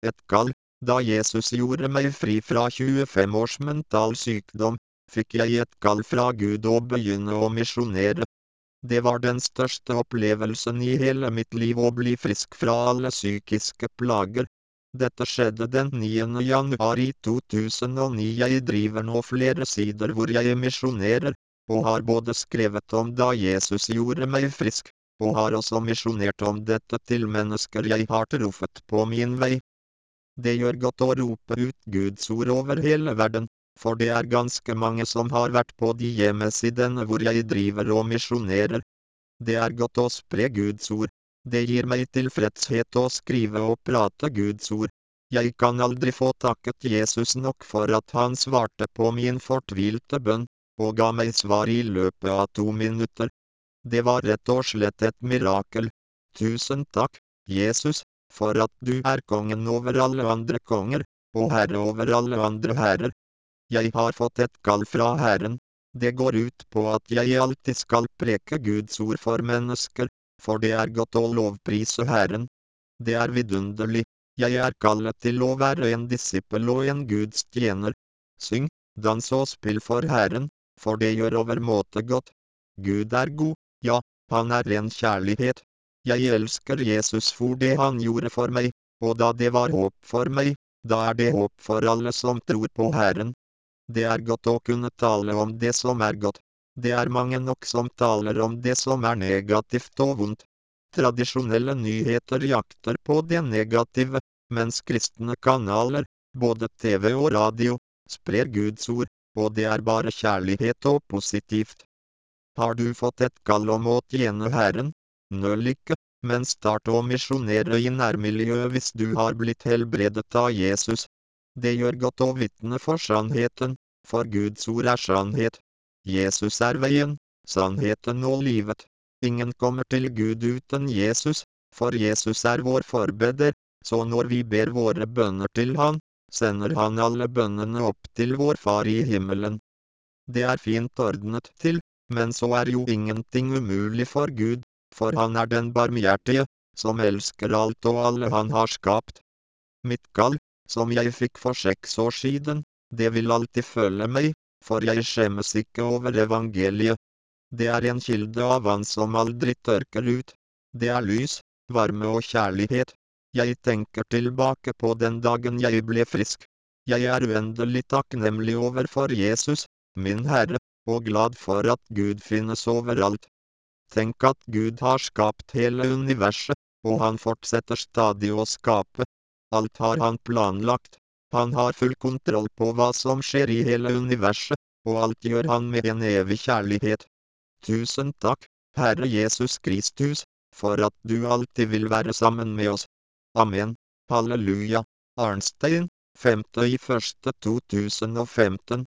Et kall. Da Jesus gjorde meg fri fra 25 års mental sykdom, fikk jeg et kall fra Gud å begynne å misjonere. Det var den største opplevelsen i hele mitt liv å bli frisk fra alle psykiske plager. Dette skjedde den 9. januar i 2009. Jeg driver nå flere sider hvor jeg misjonerer, og har både skrevet om da Jesus gjorde meg frisk, og har også misjonert om dette til mennesker jeg har truffet på min vei. Det gjør godt å rope ut Guds ord over hele verden, for det er ganske mange som har vært på de hjemmesidene hvor jeg driver og misjonerer. Det er godt å spre Guds ord. Det gir meg tilfredshet å skrive og prate Guds ord. Jeg kan aldri få takket Jesus nok for at han svarte på min fortvilte bønn, og ga meg svar i løpet av 2 minutter. Det var rett og slett et mirakel. Tusen takk, Jesus, for at du er kongen over alle andre konger, og herre over alle andre herrer. Jeg har fått et kall fra Herren. Det går ut på at jeg alltid skal preke Guds ord for mennesker, for det er godt å lovprise Herren. Det er vidunderlig. Jeg er kallet til å være en disippel og en Guds tjener. Syng, dans og spill for Herren, for det gjør overmåte godt. Gud er god, ja, han er ren kjærlighet. Jeg elsker Jesus for det han gjorde for meg, og da det var håp for meg, da er det håp for alle som tror på Herren. Det er godt å kunne tale om det som er godt. Det er mange nok som taler om det som er negativt og vondt. Tradisjonelle nyheter jakter på det negative, mens kristne kanaler, både TV og radio, sprer Guds ord, og det er bare kjærlighet og positivt. Har du fått et kall om å tjene Herren? Nøl ikke, men start å misjonere i nærmiljøet hvis du har blitt helbredet av Jesus. Det gjør godt å vitne for sannheten, for Guds ord er sannhet. Jesus er veien, sannheten og livet. Ingen kommer til Gud uten Jesus, for Jesus er vår forbeder, så når vi ber våre bønner til han, sender han alle bønnene opp til vår Far i himmelen. Det er fint ordnet til, men så er jo ingenting umulig for Gud, for han er den barmhjertige, som elsker alt og alle han har skapt. Mitt kall, som jeg fikk for 6 år siden, det vil alltid følge meg, for jeg skjemmes ikke over evangeliet. Det er en kilde av vann som aldri tørker ut. Det er lys, varme og kjærlighet. Jeg tenker tilbake på den dagen jeg ble frisk. Jeg er uendelig takknemlig overfor Jesus, min Herre, og glad for at Gud finnes overalt. Tenk at Gud har skapt hele universet, og han fortsetter stadig å skape. Alt har han planlagt. Han har full kontroll på hva som skjer i hele universet, og alt gjør han med en evig kjærlighet. Tusen takk, Herre Jesus Kristus, for at du alltid vil være sammen med oss. Amen. Halleluja. Arnstein, 5.1.2015.